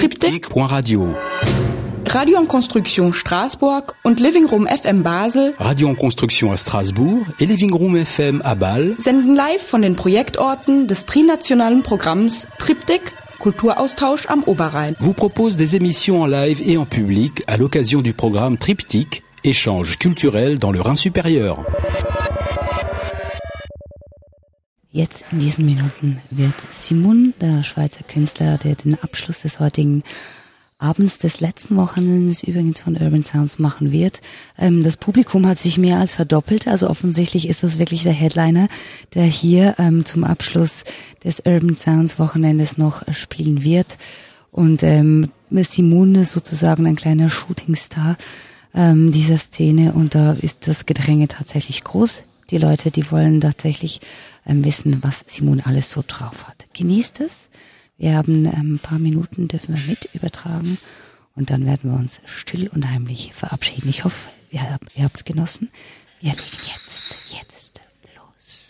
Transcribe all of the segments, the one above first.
Triptyque.radio. Radio en Construction Straßburg und Living Room FM Basel, Radio en Construction à Strasbourg et Living Room FM à Bâle senden live von den Projektorten des trinationalen Programms Triptyque Kulturaustausch am Oberrhein. vous propose des émissions en live et en public à l'occasion du programme Triptyque, échange culturel dans le Rhin supérieur. Jetzt in diesen Minuten wird Simon, der Schweizer Künstler, der den Abschluss des heutigen Abends des letzten Wochenendes übrigens von Urban Sounds machen wird. Das Publikum hat sich mehr als verdoppelt, also offensichtlich ist das wirklich der Headliner, der hier zum Abschluss des Urban Sounds Wochenendes noch spielen wird. Und Simon ist sozusagen ein kleiner Shootingstar dieser Szene und da ist das Gedränge tatsächlich groß. Die Leute, die wollen tatsächlich wissen, was Simon alles so drauf hat. Genießt es. Wir haben ein paar Minuten, dürfen wir mit übertragen und dann werden wir uns still und heimlich verabschieden. Ich hoffe, ihr habt es genossen. Wir legen jetzt los.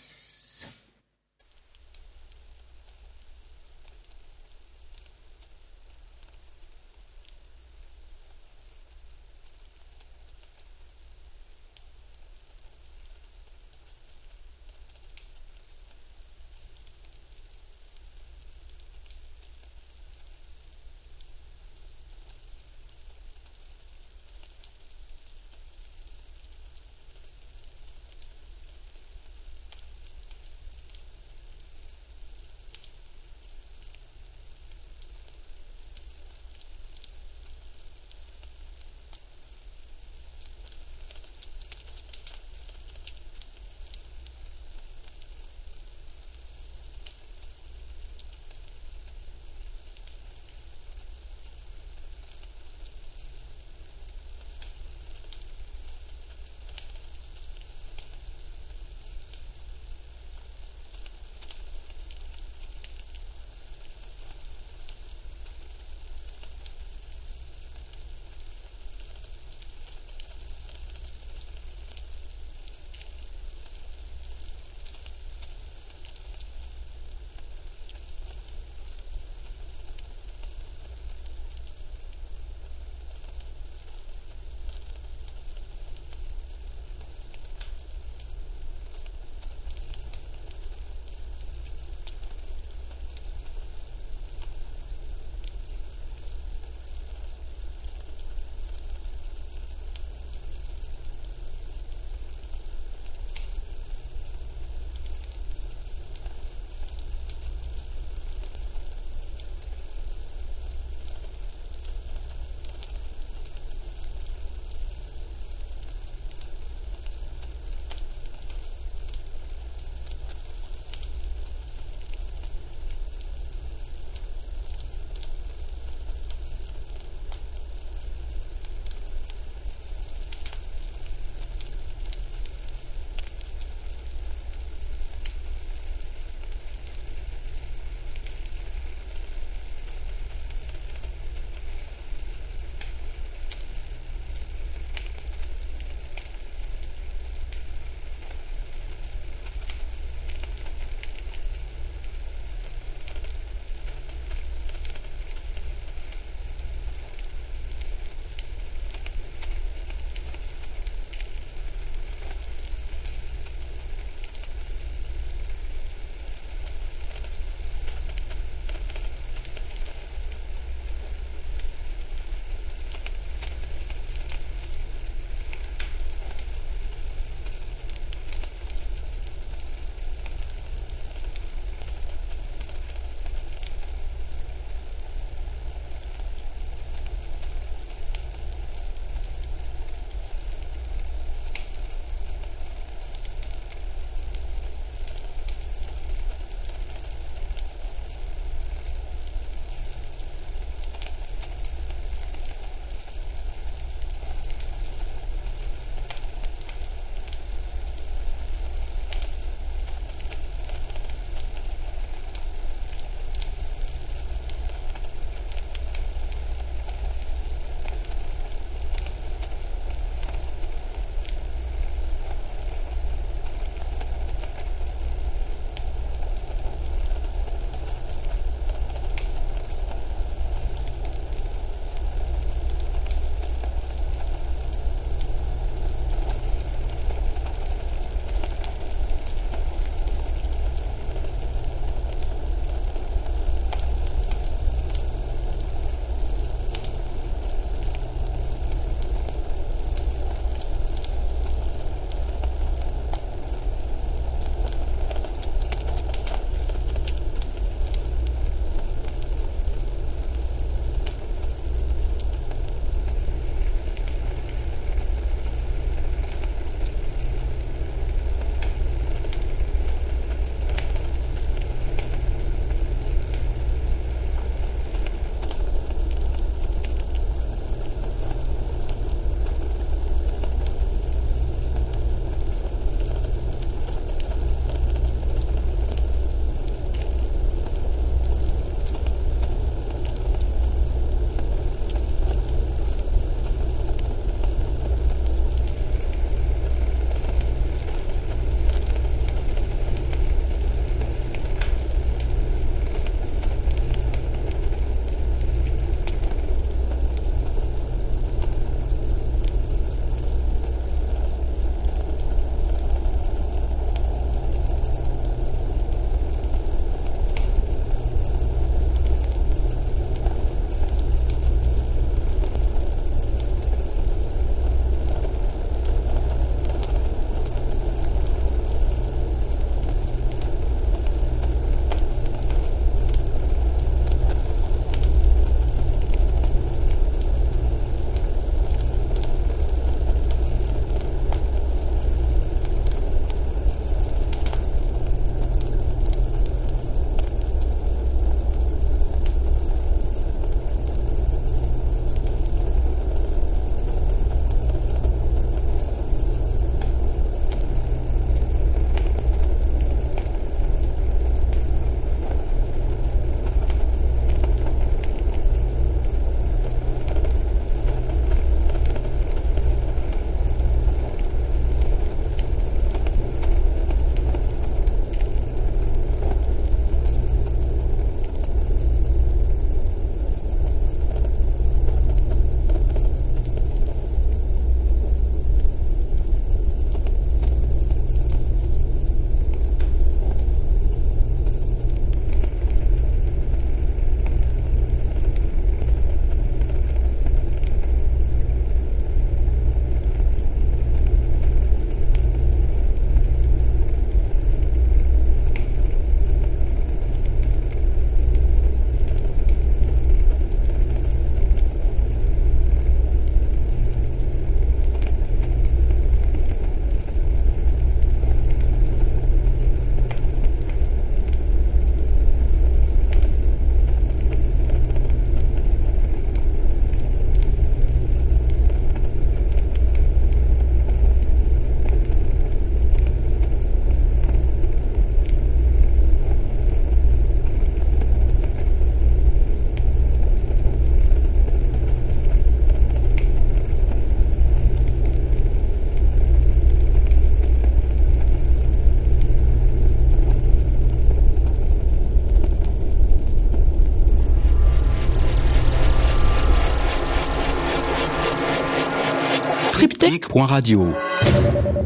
.radio.